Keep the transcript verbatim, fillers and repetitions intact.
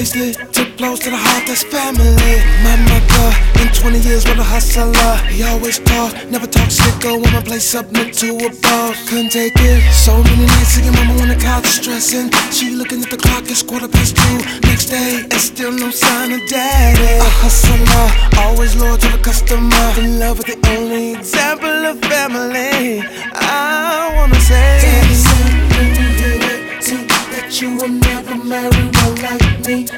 always lit, tip close to the heart, that's family. My mother, in twenty years with a hustler. He always talk, never talk shit, go on my place up next to a boss. Couldn't take it, so many nights sitting mama on the couch stressing. She looking at the clock, it's quarter past two. Next day, and still no sign of daddy. A hustler, always loyal to the customer. In love with the only example of family. I wanna say, Daddy said when you hear it, see that you will never marry one like me.